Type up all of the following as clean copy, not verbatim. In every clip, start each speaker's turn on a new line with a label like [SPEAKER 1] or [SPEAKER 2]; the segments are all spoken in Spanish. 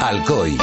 [SPEAKER 1] Alcoy.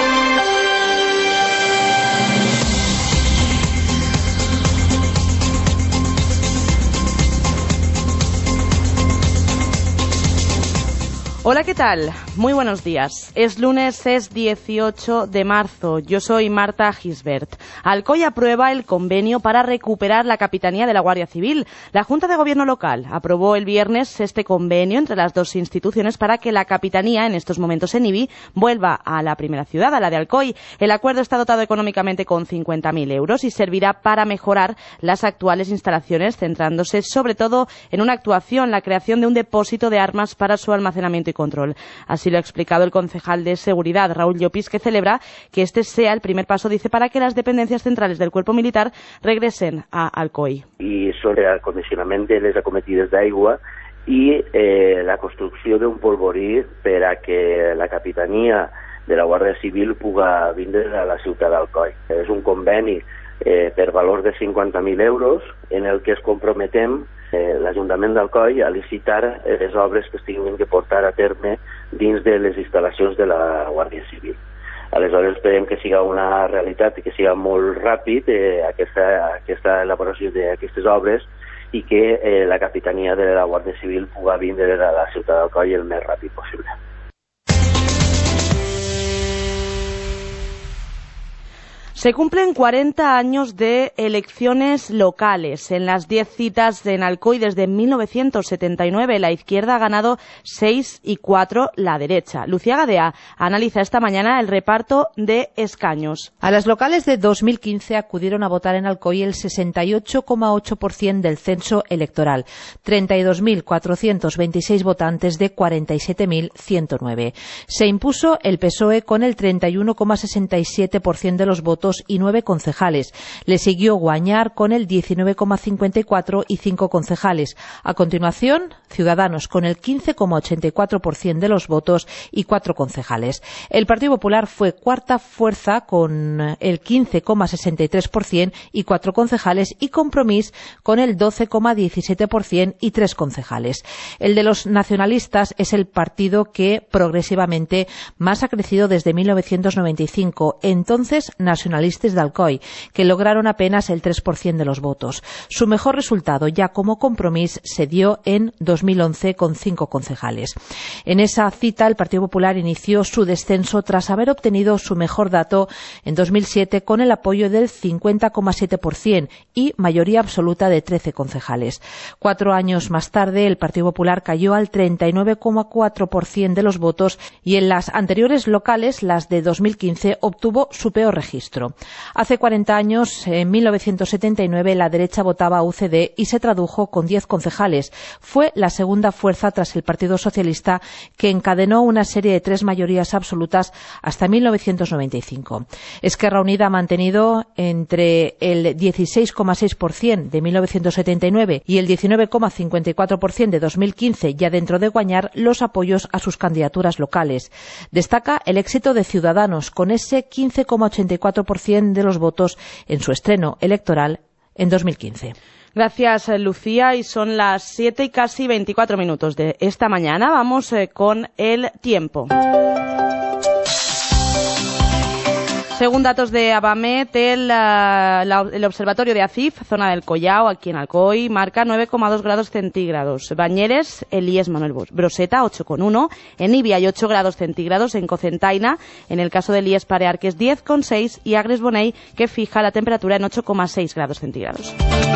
[SPEAKER 2] Hola, ¿qué tal? Muy buenos días. Es lunes, es 18 de marzo. Yo soy Marta Gisbert. Alcoy aprueba el convenio para recuperar la capitanía de la Guardia Civil. La Junta de Gobierno local aprobó el viernes este convenio entre las dos instituciones para que la capitanía, en estos momentos en Ibi, vuelva a la primera ciudad, a la de Alcoy. El acuerdo está dotado económicamente con 50.000 euros y servirá para mejorar las actuales instalaciones, centrándose sobre todo en una actuación, la creación de un depósito de armas para su almacenamiento y control. Así lo ha explicado el concejal de Seguridad, Raúl Llopis, que celebra que este sea el primer paso, dice, para que las dependencias centrales del cuerpo militar regresen a Alcoy.
[SPEAKER 3] I sobre el condicionament de les acometides d'aigua i la construcció d'un polvorí per a que la capitania de la Guàrdia Civil puga vindre a la ciutat d'Alcoi. És un conveni per valor de 50.000 euros en el que es comprometem l'Ajuntament d'Alcoi a licitar les obres que es tinguin que portar a terme dins de les instal·lacions de la Guàrdia Civil. Aleshores esperem que siga una realitat i que siga molt ràpid aquesta elaboració d'aquestes obres i que la capitania de la Guàrdia Civil puga vindre a la ciutat d'Alcoi el més ràpid possible.
[SPEAKER 2] Se cumplen 40 años de elecciones locales. En las 10 citas en Alcoy desde 1979, la izquierda ha ganado 6 y 4 la derecha. Lucía Gadea analiza esta mañana el reparto de escaños.
[SPEAKER 4] A las locales de 2015 acudieron a votar en Alcoy el 68,8% del censo electoral, 32.426 votantes de 47.109. Se impuso el PSOE con el 31,67% de los votos y 9 concejales. Le siguió Guañar con el 19,54% y 5 concejales. A continuación, Ciudadanos con el 15,84% de los votos y 4 concejales. El Partido Popular fue cuarta fuerza con el 15,63% y 4 concejales, y Compromís con el 12,17% y 3 concejales. El de los nacionalistas es el partido que progresivamente más ha crecido desde 1995, entonces nacionalistas de Alcoy, que lograron apenas el 3% de los votos. Su mejor resultado ya como Compromís se dio en 2011 con 5 concejales. En esa cita el Partido Popular inició su descenso tras haber obtenido su mejor dato en 2007 con el apoyo del 50,7% y mayoría absoluta de 13 concejales. 4 años más tarde el Partido Popular cayó al 39,4% de los votos y en las anteriores locales, las de 2015, obtuvo su peor registro. Hace 40 años, en 1979, la derecha votaba a UCD y se tradujo con 10 concejales. Fue la segunda fuerza tras el Partido Socialista, que encadenó una serie de 3 mayorías absolutas hasta 1995. Esquerra Unida ha mantenido entre el 16,6% de 1979 y el 19,54% de 2015, ya dentro de Guañar, los apoyos a sus candidaturas locales. Destaca el éxito de Ciudadanos, con ese 15,84% de los votos en su estreno electoral en 2015.
[SPEAKER 2] Gracias, Lucía, y son las 7 y casi 24 minutos de esta mañana. Vamos con el tiempo. Según datos de Abamet, el observatorio de Acif, zona del Collao, aquí en Alcoy, marca 9,2 grados centígrados. Bañeres, Elías Manuel Broseta, 8,1. En Ibi hay 8 grados centígrados. En Cocentaina, en el caso de Elías Parearques, 10,6. Y Agres Bonell, que fija la temperatura en 8,6 grados centígrados.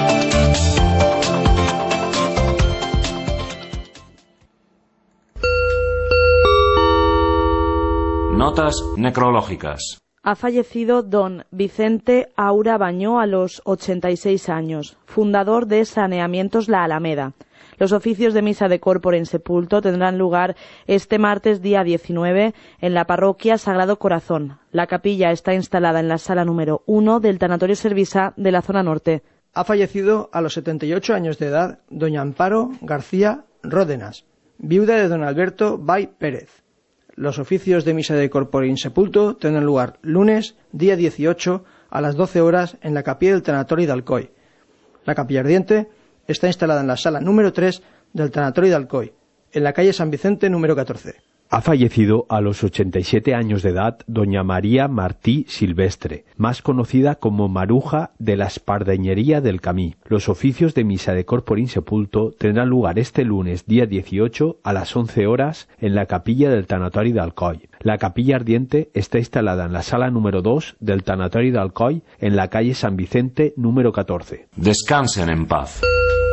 [SPEAKER 5] Notas necrológicas.
[SPEAKER 2] Ha fallecido don Vicente Aura Bañó a los 86 años, fundador de Saneamientos La Alameda. Los oficios de misa de corpore en sepulto tendrán lugar este martes día 19 en la parroquia Sagrado Corazón. La capilla está instalada en la sala número 1 del Tanatorio Servisa de la zona norte.
[SPEAKER 6] Ha fallecido a los 78 años de edad doña Amparo García Ródenas, viuda de don Alberto Bay Pérez. Los oficios de misa de corpore in sepulto tendrán lugar lunes, día 18, a las 12 horas en la capilla del Tanatorio de Alcoy. La capilla ardiente está instalada en la sala número 3 del Tanatorio de Alcoy, en la calle San Vicente número 14.
[SPEAKER 1] Ha fallecido a los 87 años de edad doña María Martí Silvestre, más conocida como Maruja de la Espardeñería del Camí. Los oficios de misa de corpore insepulto tendrán lugar este lunes, día 18, a las 11 horas, en la capilla del Tanatori de Alcoi. La capilla ardiente está instalada en la sala número 2 del Tanatori de Alcoi, en la calle San Vicente, número 14.
[SPEAKER 5] Descansen en paz.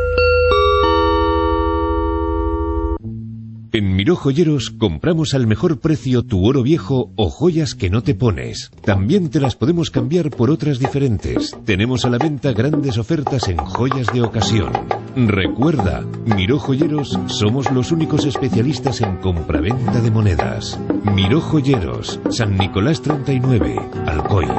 [SPEAKER 7] En Miró Joyeros compramos al mejor precio tu oro viejo o joyas que no te pones. También te las podemos cambiar por otras diferentes. Tenemos a la venta grandes ofertas en joyas de ocasión. Recuerda, Miró Joyeros somos los únicos especialistas en compraventa de monedas. Miró Joyeros, San Nicolás 39, Alcoy.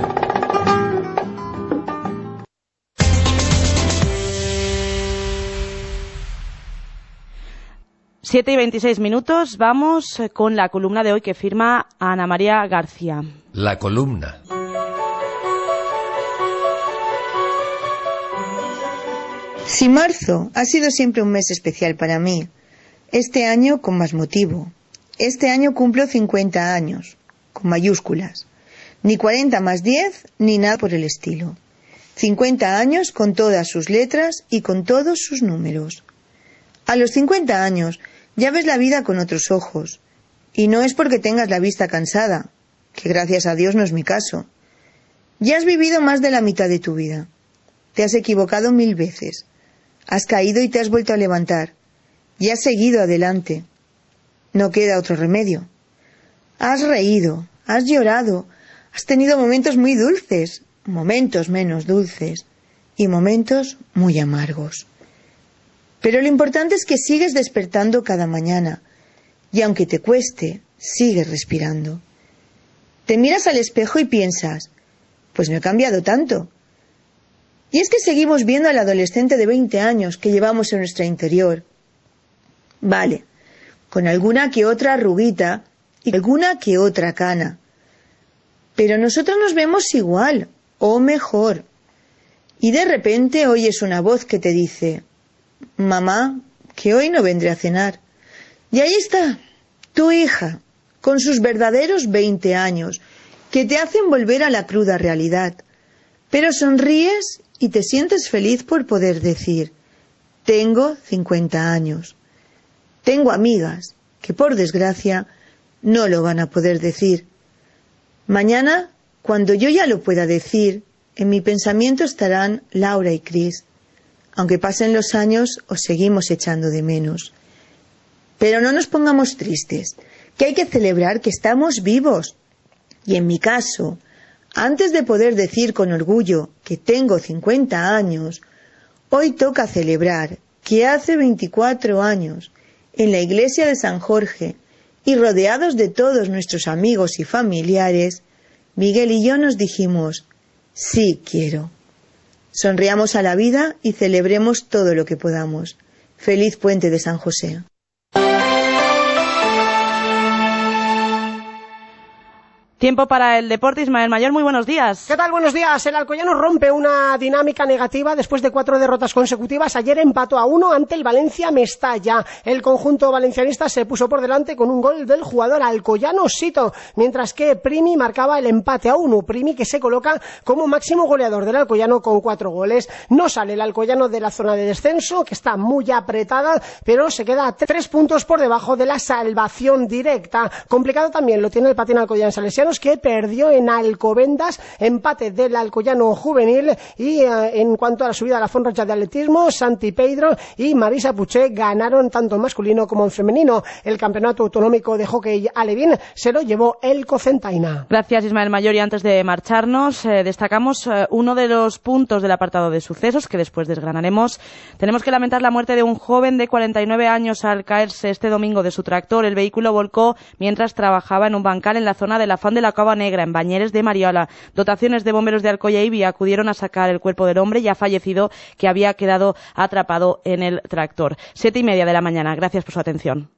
[SPEAKER 2] 7:26, vamos con la columna de hoy que firma Ana María García.
[SPEAKER 8] La columna.
[SPEAKER 9] Si marzo ha sido siempre un mes especial para mí, este año con más motivo. Este año cumplo 50 años, con mayúsculas. Ni 40 más 10, ni nada por el estilo. 50 años con todas sus letras y con todos sus números. A los 50 años ya ves la vida con otros ojos. Y no es porque tengas la vista cansada, que gracias a Dios no es mi caso. Ya has vivido más de la mitad de tu vida. Te has equivocado 1000 veces. Has caído y te has vuelto a levantar. Y has seguido adelante. No queda otro remedio. Has reído, has llorado, has tenido momentos muy dulces, momentos menos dulces y momentos muy amargos. Pero lo importante es que sigues despertando cada mañana y aunque te cueste, sigues respirando. Te miras al espejo y piensas, pues no he cambiado tanto. Y es que seguimos viendo al adolescente de 20 años que llevamos en nuestro interior. Vale, con alguna que otra arruguita y alguna que otra cana. Pero nosotros nos vemos igual, o mejor. Y de repente oyes una voz que te dice, mamá, que hoy no vendré a cenar. Y ahí está, tu hija, con sus verdaderos 20 años, que te hacen volver a la cruda realidad. Pero sonríes y te sientes feliz por poder decir, tengo 50 años. Tengo amigas que, por desgracia, no lo van a poder decir. Mañana, cuando yo ya lo pueda decir, en mi pensamiento estarán Laura y Cris. Aunque pasen los años, os seguimos echando de menos. Pero no nos pongamos tristes, que hay que celebrar que estamos vivos. Y en mi caso, antes de poder decir con orgullo que tengo 50 años, hoy toca celebrar que hace 24 años, en la iglesia de San Jorge, y rodeados de todos nuestros amigos y familiares, Miguel y yo nos dijimos, sí quiero. Sonriamos a la vida y celebremos todo lo que podamos. Feliz Puente de San José.
[SPEAKER 2] Tiempo para el deporte. Ismael Mayor, muy buenos días.
[SPEAKER 10] ¿Qué tal? Buenos días. El alcoyano rompe una dinámica negativa después de 4 derrotas consecutivas. Ayer empató a 1 ante el Valencia Mestalla. El conjunto valencianista se puso por delante con un gol del jugador alcoyano Sito, mientras que Primi marcaba el empate a 1. Primi que se coloca como máximo goleador del alcoyano con 4 goles. No sale el alcoyano de la zona de descenso, que está muy apretada, pero se queda 3 puntos por debajo de la salvación directa. Complicado también lo tiene el Patín Alcoyano Salesiano, que perdió en Alcobendas, empate del Alcoyano juvenil. Y en cuanto a la subida a la Font Roja de atletismo, Santi Pedro y Marisa Puché ganaron tanto en masculino como en femenino. El campeonato autonómico de hockey alevín se lo llevó el Cocentaina.
[SPEAKER 2] Gracias, Ismael Mayor, y antes de marcharnos destacamos uno de los puntos del apartado de sucesos que después desgranaremos. Tenemos que lamentar la muerte de un joven de 49 años al caerse este domingo de su tractor. El vehículo volcó mientras trabajaba en un bancal en la zona de la Font de la Cova Negra, en Bañeres de Mariola. Dotaciones de bomberos de Alcoya y Vía acudieron a sacar el cuerpo del hombre ya fallecido, que había quedado atrapado en el tractor. 7:30 de la mañana. Gracias por su atención.